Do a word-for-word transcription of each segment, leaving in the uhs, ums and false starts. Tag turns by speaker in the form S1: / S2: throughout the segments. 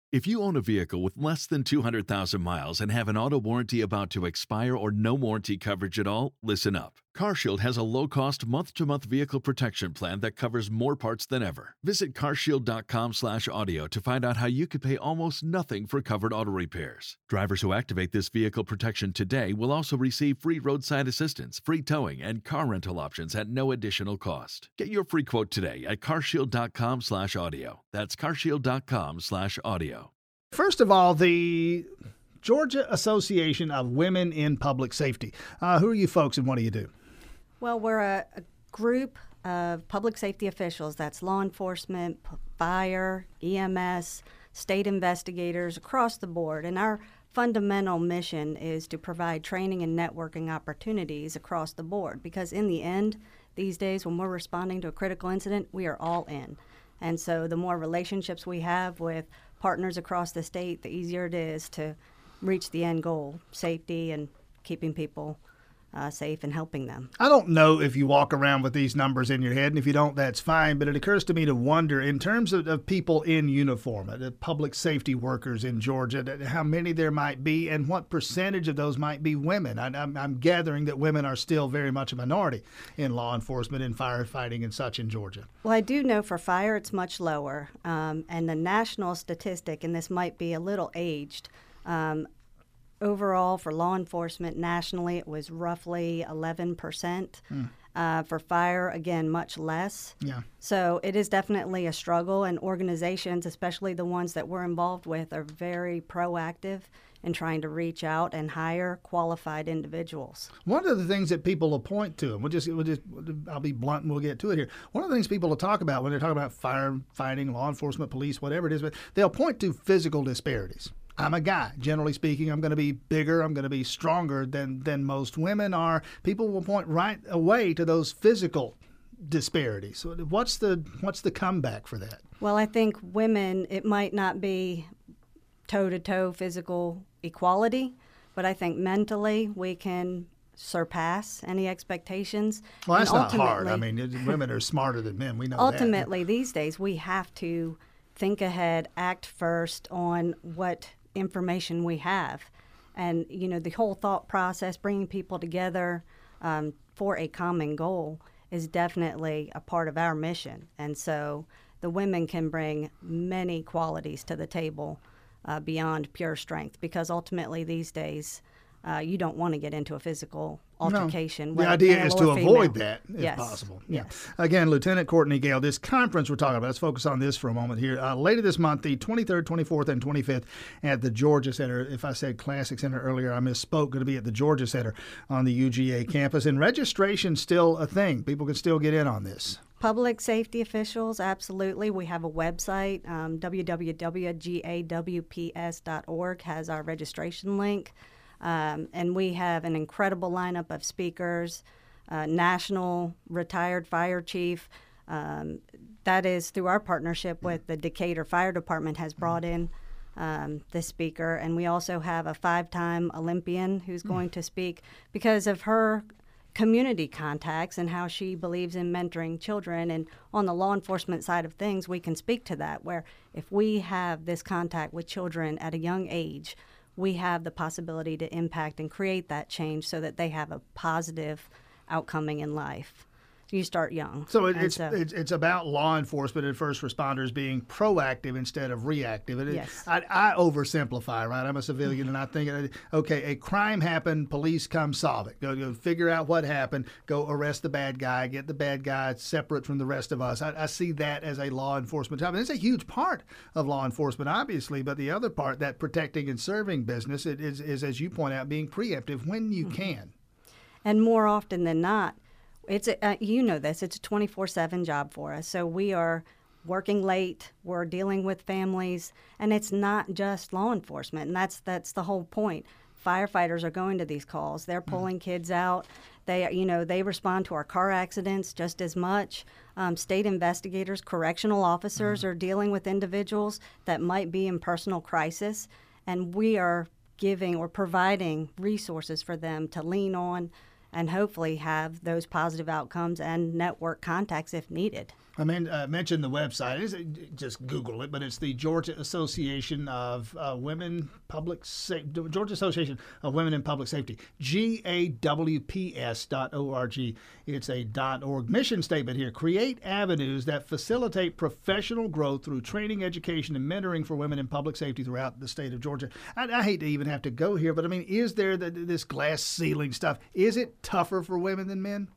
S1: If you own a vehicle with less than two hundred thousand miles and have an auto warranty about to expire or no warranty coverage at all, listen up. CarShield has a low-cost month-to-month vehicle protection plan that covers more parts than ever. Visit carshield.com slash audio to find out how you could pay almost nothing for covered auto repairs. Drivers who activate this vehicle protection today will also receive free roadside assistance, free towing, and car rental options at no additional cost. Get your free quote today at carshield.com slash audio. That's carshield.com slash audio.
S2: First of all, the Georgia Association of Women in Public Safety. Uh, who are you folks and what do you do?
S3: Well, we're a, a group of public safety officials. That's law enforcement, p- fire, E M S, state investigators across the board. And our fundamental mission is to provide training and networking opportunities across the board. Because in the end, these days, when we're responding to a critical incident, we are all in. And so the more relationships we have with partners across the state, the easier it is to reach the end goal, safety and keeping people uh, safe and helping them.
S2: I don't know if you walk around with these numbers in your head, and if you don't, that's fine. But it occurs to me to wonder, in terms of, of people in uniform, the public safety workers in Georgia, how many there might be and what percentage of those might be women. I, I'm, I'm gathering that women are still very much a minority in law enforcement and firefighting and such in Georgia.
S3: Well, I do know for fire it's much lower. Um, and the national statistic, and this might be a little aged, um, overall, for law enforcement nationally, it was roughly eleven percent. Mm. Uh, for fire, again, much less.
S2: Yeah.
S3: So it is definitely a struggle, and organizations, especially the ones that we're involved with, are very proactive in trying to reach out and hire qualified individuals.
S2: One of the things that people will point to, and we'll just, we'll just, I'll be blunt and we'll get to it here. One of the things people will talk about when they're talking about firefighting, law enforcement, police, whatever it is, but they'll point to physical disparities. I'm a guy. Generally speaking, I'm going to be bigger. I'm going to be stronger than, than most women are. People will point right away to those physical disparities. So what's the what's the comeback for that?
S3: Well, I think women, it might not be toe-to-toe physical equality, but I think mentally we can surpass any expectations.
S2: Well, that's not hard. I mean, women are smarter than men. We know
S3: ultimately,
S2: that.
S3: Ultimately, these days, we have to think ahead, act first on what information we have. And, you know, the whole thought process, bringing people together um, for a common goal is definitely a part of our mission. And so the women can bring many qualities to the table uh, beyond pure strength, because ultimately these days uh, you don't want to get into a physical altercation.
S2: No. The idea is to avoid that, if
S3: yes.
S2: possible. Yeah.
S3: Yes.
S2: Again, Lieutenant Courtney Gale, this conference we're talking about, let's focus on this for a moment here. Uh, later this month, the twenty-third, twenty-fourth, and twenty-fifth at the Georgia Center. If I said Classic Center earlier, I misspoke. Going to be at the Georgia Center on the U G A campus. And registration's still a thing. People can still get in on this.
S3: Public safety officials, absolutely. We have a website, um, w w w dot g a w p s dot org has our registration link. Um, and we have an incredible lineup of speakers, uh, national retired fire chief. Um, that is through our partnership with the Decatur Fire Department has brought in um, this speaker. And we also have a five-time Olympian who's going to speak because of her community contacts and how she believes in mentoring children. And on the law enforcement side of things, we can speak to that, where if we have this contact with children at a young age, we have the possibility to impact and create that change so that they have a positive outcoming in life. You start young.
S2: So, it, it's,
S3: so
S2: it's it's about law enforcement and first responders being proactive instead of reactive. It,
S3: yes.
S2: I, I oversimplify, right? I'm a civilian, and I think, okay, a crime happened, police come solve it. Go, go figure out what happened, go arrest the bad guy, get the bad guy separate from the rest of us. I, I see that as a law enforcement job. And it's a huge part of law enforcement, obviously, but the other part, that protecting and serving business, it is, is, as you point out, being preemptive when you mm-hmm. can.
S3: And more often than not, It's a, uh, you know this, it's a twenty-four seven job for us. So we are working late, we're dealing with families, and it's not just law enforcement. And that's that's the whole point. Firefighters are going to these calls. They're pulling mm. kids out. They, you know, they respond to our car accidents just as much. Um, state investigators, correctional officers mm. are dealing with individuals that might be in personal crisis. And we are giving or providing resources for them to lean on and hopefully have those positive outcomes and network contacts if needed.
S2: I mean, uh, mentioned the website. It's, just Google it, but it's the Georgia Association of uh, Women Public Sa- Georgia Association of Women in Public Safety, G A W P S dot org. It's a .org mission statement here. Create avenues that facilitate professional growth through training, education, and mentoring for women in public safety throughout the state of Georgia. I, I hate to even have to go here, but I mean, is there the, this glass ceiling stuff? Is it tougher for women than men?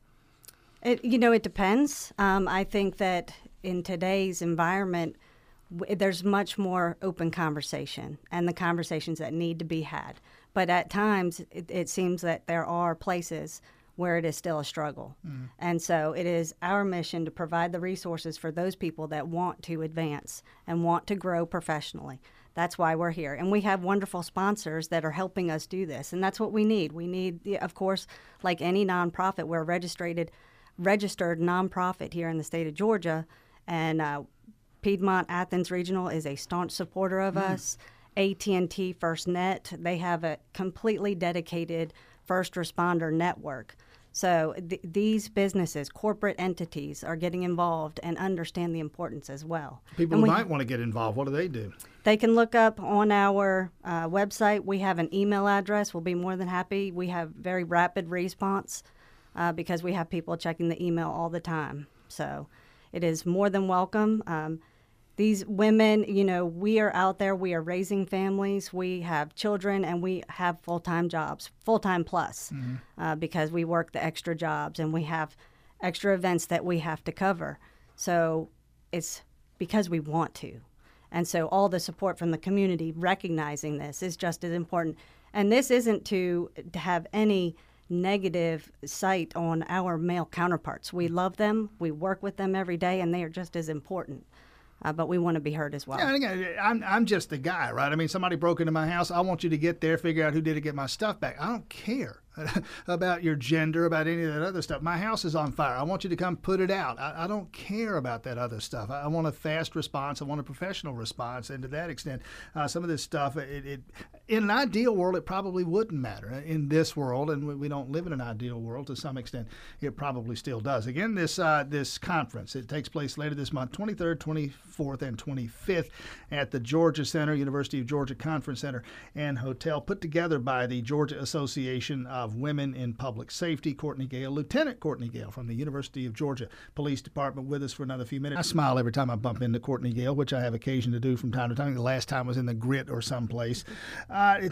S3: It, you know, it depends. Um, I think that in today's environment, w- there's much more open conversation and the conversations that need to be had. But at times, it, it seems that there are places where it is still a struggle. Mm. And so it is our mission to provide the resources for those people that want to advance and want to grow professionally. That's why we're here. And we have wonderful sponsors that are helping us do this. And that's what we need. We need, of course, like any nonprofit, we're registered registered nonprofit here in the state of Georgia, and uh, Piedmont Athens Regional is a staunch supporter of mm. us. A T and T FirstNet, they have a completely dedicated first responder network. So th- these businesses, corporate entities, are getting involved and understand the importance as well.
S2: People
S3: and
S2: who
S3: we,
S2: might want to get involved, what do they do?
S3: They can look up on our uh, website. We have an email address. We'll be more than happy. We have very rapid response. Uh, because we have people checking the email all the time. So it is more than welcome. Um, these women, you know, we are out there, we are raising families, we have children, and we have full-time jobs, full-time plus, mm-hmm. uh, because we work the extra jobs and we have extra events that we have to cover. So it's because we want to. And so all the support from the community recognizing this is just as important. And this isn't to, to have any negative sight on our male counterparts. We love them, we work with them every day, and they are just as important. Uh, but we want to be heard as well.
S2: Yeah, again, I'm I'm just the guy, right? I mean, somebody broke into my house. I want you to get there, figure out who did it, get my stuff back. I don't care about your gender, about any of that other stuff. My house is on fire. I want you to come put it out. I, I don't care about that other stuff. I, I want a fast response. I want a professional response. And to that extent, uh, some of this stuff, it, it in an ideal world, it probably wouldn't matter. In this world, and we, we don't live in an ideal world to some extent, it probably still does. Again, this uh, this conference, it takes place later this month, twenty-third, twenty-fourth, and twenty-fifth at the Georgia Center, University of Georgia Conference Center and Hotel, put together by the Georgia Association of Women in Public Safety. Courtney Gale, Lieutenant Courtney Gale from the University of Georgia Police Department, with us for another few minutes. I smile every time I bump into Courtney Gale, which I have occasion to do from time to time. The last time was in the Grit or someplace. Uh, it,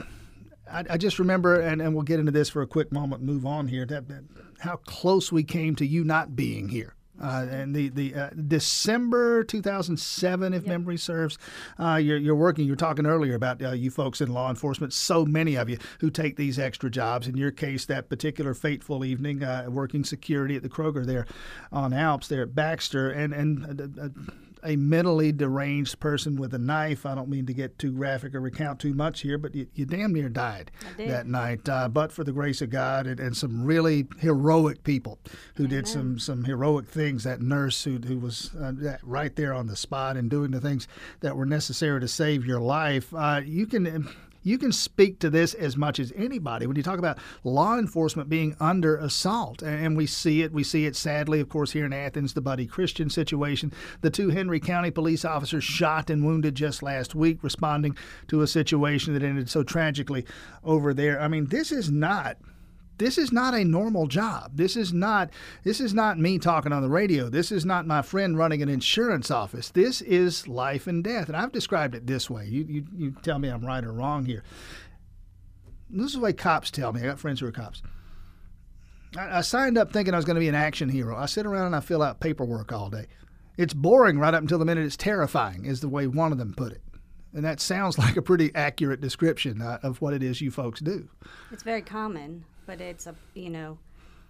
S2: I, I just remember, and, and we'll get into this for a quick moment, move on here, that, that how close we came to you not being here. Uh, and the the uh, December two thousand seven, if yep. memory serves, uh, you're you're working. You're talking earlier about uh, you folks in law enforcement. So many of you who take these extra jobs. In your case, that particular fateful evening, uh, working security at the Kroger there on Alps there at Baxter, and and. Uh, uh, a mentally deranged person with a knife. I don't mean to get too graphic or recount too much here, but you, you damn near died that night. Uh, but for the grace of God and, and some really heroic people who Amen. did some some heroic things. That nurse who who was uh, right there on the spot and doing the things that were necessary to save your life. Uh, you can. You can speak to this as much as anybody when you talk about law enforcement being under assault. And we see it. We see it sadly, of course, here in Athens, the Buddy Christian situation. The two Henry County police officers shot and wounded just last week, responding to a situation that ended so tragically over there. I mean, this is not... This is not a normal job. This is not this is not me talking on the radio. This is not my friend running an insurance office. This is life and death. And I've described it this way. You you, you tell me I'm right or wrong here. This is the way cops tell me. I got friends who are cops. I, I signed up thinking I was going to be an action hero. I sit around and I fill out paperwork all day. It's boring right up until the minute it's terrifying, is the way one of them put it. And that sounds like a pretty accurate description uh, of what it is you folks do.
S3: It's very common. But it's, a you know,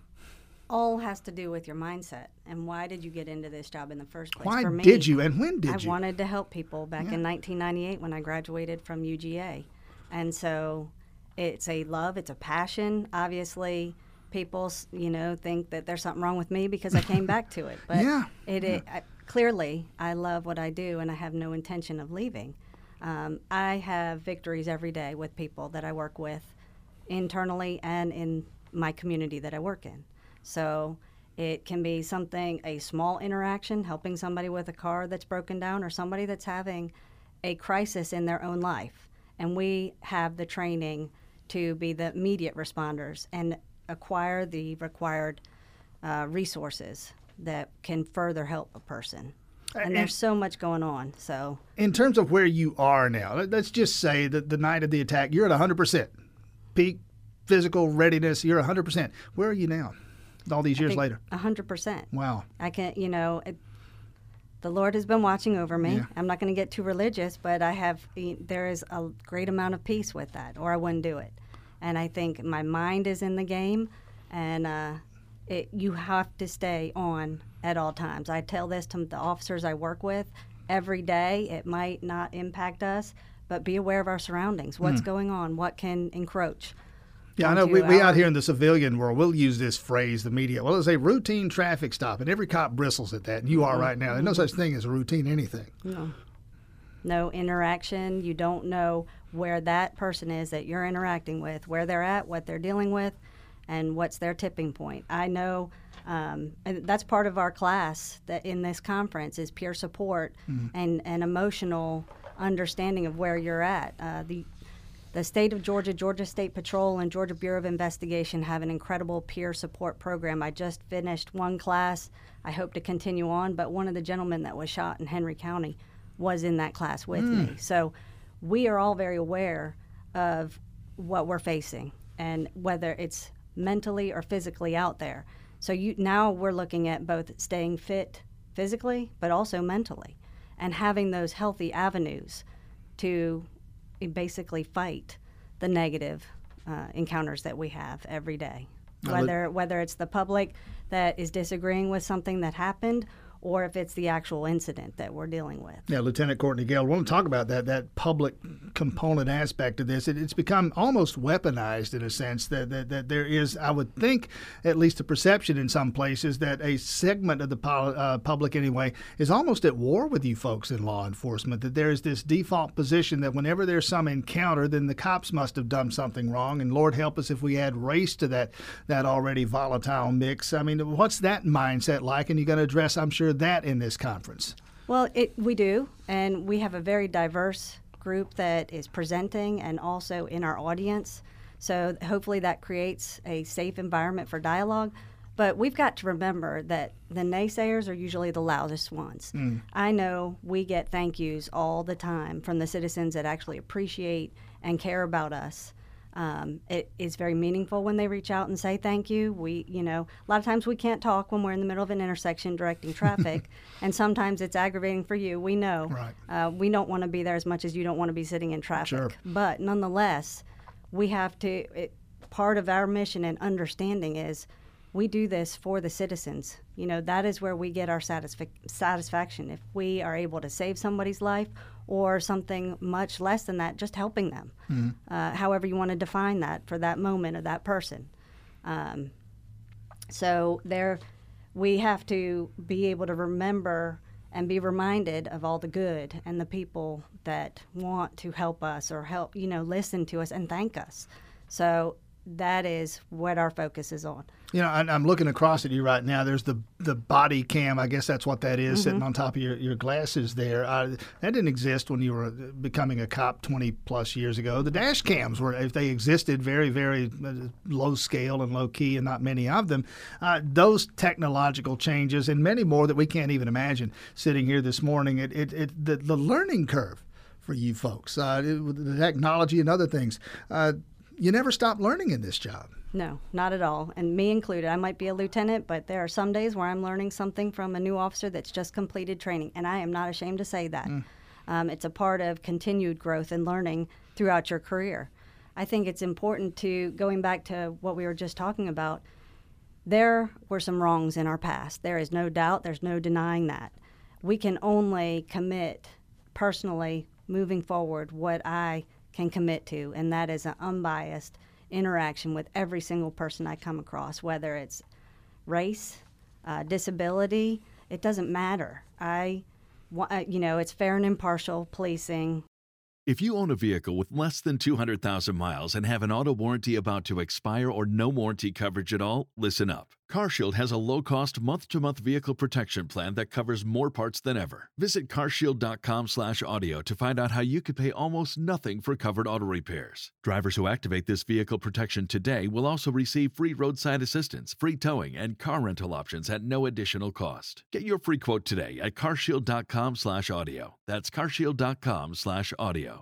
S3: all has to do with your mindset. And why did you get into this job in the first place?
S2: Why
S3: For me,
S2: did you and when did
S3: I
S2: you?
S3: I wanted to help people back
S2: yeah.
S3: in nineteen ninety-eight when I graduated from U G A. And so it's a love, it's a passion. Obviously, people, you know, think that there's something wrong with me because I came back to it. But
S2: yeah.
S3: it,
S2: yeah.
S3: it I, clearly, I love what I do and I have no intention of leaving. Um, I have victories every day with people that I work with, internally and in my community that I work in. So It can be something, a small interaction, helping somebody with a car that's broken down or somebody that's having a crisis in their own life. And we have the training to be the immediate responders and acquire the required uh, resources that can further help a person. And there's so much going on. So,
S2: in terms of where you are now, let's just say that the night of the attack, you're at one hundred percent. Peak physical readiness, you're one hundred percent. Where are you now, all these years later?
S3: one hundred percent.
S2: Wow.
S3: I can, you know, it, the Lord has been watching over me.
S2: Yeah.
S3: I'm not going to get too religious, but I have, there is a great amount of peace with that, or I wouldn't do it. And I think my mind is in the game, and uh, it, you have to stay on at all times. I tell this to the officers I work with every day. It might not impact us, but be aware of our surroundings. What's mm. going on? What can encroach?
S2: Yeah, I know we, we out here in the civilian world, we'll use this phrase, the media. Well, it's a routine traffic stop, and every cop bristles at that, and you are mm-hmm. right now. There's no such thing as a routine anything.
S3: No. No interaction. You don't know where that person is that you're interacting with, where they're at, what they're dealing with, and what's their tipping point. I know, um, and that's part of our class that in this conference is peer support mm-hmm. and, and emotional understanding of where you're at. Uh, the The state of Georgia, Georgia State Patrol, and Georgia Bureau of Investigation have an incredible peer support program. I just finished one class. I hope to continue on, but one of the gentlemen that was shot in Henry County was in that class with mm. me. So we are all very aware of what we're facing and whether it's mentally or physically out there. So you, now we're looking at both staying fit physically, but also mentally, and having those healthy avenues to basically fight the negative uh, encounters that we have every day. Whether whether it's the public that is disagreeing with something that happened, or if it's the actual incident that we're dealing with.
S2: Yeah, Lieutenant Courtney Gale, I want to talk about that that public component aspect of this. It, it's become almost weaponized in a sense that, that, that there is, I would think, at least a perception in some places that a segment of the pol- uh, public anyway is almost at war with you folks in law enforcement, that there is this default position that whenever there's some encounter, then the cops must have done something wrong, and Lord help us if we add race to that, that already volatile mix. I mean, what's that mindset like? And you're going to address, I'm sure, that in this conference?
S3: Well, it, we do, and we have a very diverse group that is presenting and also in our audience. So hopefully that creates a safe environment for dialogue. But we've got to remember that the naysayers are usually the loudest ones. Mm. I know we get thank yous all the time from the citizens that actually appreciate and care about us. Um, it is very meaningful when they reach out and say thank you. We, you know, a lot of times we can't talk when we're in the middle of an intersection directing traffic, and sometimes it's aggravating for you. We know.
S2: Right.
S3: Uh, we don't want to be there as much as you don't want to be sitting in traffic.
S2: Sure.
S3: But nonetheless, we have to, it, part of our mission and understanding is we do this for the citizens. You know, that is where we get our satisfi- satisfaction. If we are able to save somebody's life or something much less than that, just helping them, mm-hmm. uh, however you want to define that for that moment or that person. Um, so there, we have to be able to remember and be reminded of all the good and the people that want to help us or help, you know, listen to us and thank us. So that is what our focus is on.
S2: You know, I'm looking across at you right now. There's the the body cam. I guess that's what that is, mm-hmm. sitting on top of your, your glasses there. Uh, that didn't exist when you were becoming a cop twenty plus years ago. The dash cams were, if they existed, very, very low scale and low key, and not many of them. Uh, those technological changes and many more that we can't even imagine sitting here this morning. It, it, it the, the learning curve for you folks, uh, it, with the technology and other things. Uh, you never stop learning in this job.
S3: No, not at all, and me included. I might be a lieutenant, but there are some days where I'm learning something from a new officer that's just completed training, and I am not ashamed to say that. Mm. Um, it's a part of continued growth and learning throughout your career. I think it's important to, going back to what we were just talking about, there were some wrongs in our past. There is no doubt, there's no denying that. We can only commit personally moving forward what I can commit to, and that is an unbiased interaction with every single person I come across, whether it's race, uh, disability, it doesn't matter. I, you know, it's fair and impartial policing.
S1: If you own a vehicle with less than two hundred thousand miles and have an auto warranty about to expire or no warranty coverage at all, listen up. CarShield has a low-cost month-to-month vehicle protection plan that covers more parts than ever. Visit carshield.com slash audio to find out how you could pay almost nothing for covered auto repairs. Drivers who activate this vehicle protection today will also receive free roadside assistance, free towing, and car rental options at no additional cost. Get your free quote today at carshield.com slash audio. That's carshield.com slash audio.